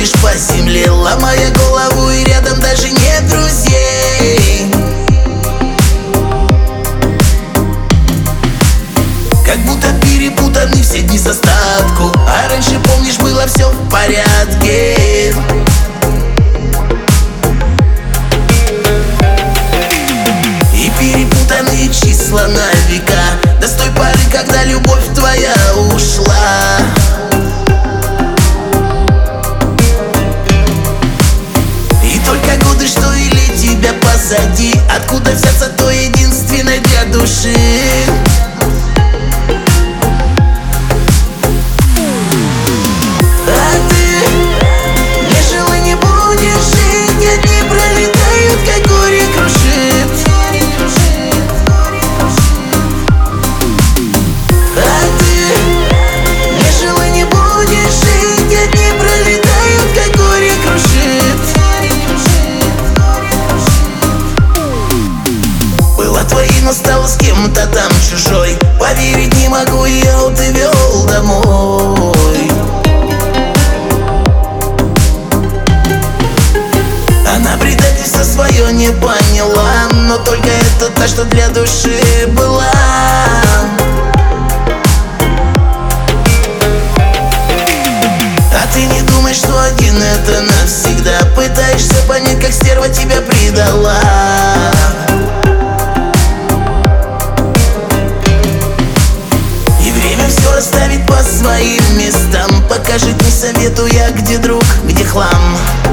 ходишь по земле, ломая голову, и рядом даже нет друзей. Как будто перепутаны все дни с остатку, а раньше, помнишь, было все в порядке. И перепутанные числа на века, до с той поры, когда любовь твоя ушла. И только годы, что или тебя позади, откуда взяться то единственное для души. Но стала с кем-то там чужой. Поверить не могу, я увел домой. Она предательство свое не поняла, но только это та, что для души была. А ты не думай, что один это навсегда. Пытаешься понять, как стерва тебя предала. Расставить по своим местам, покажет, не советую я, где друг, где хлам.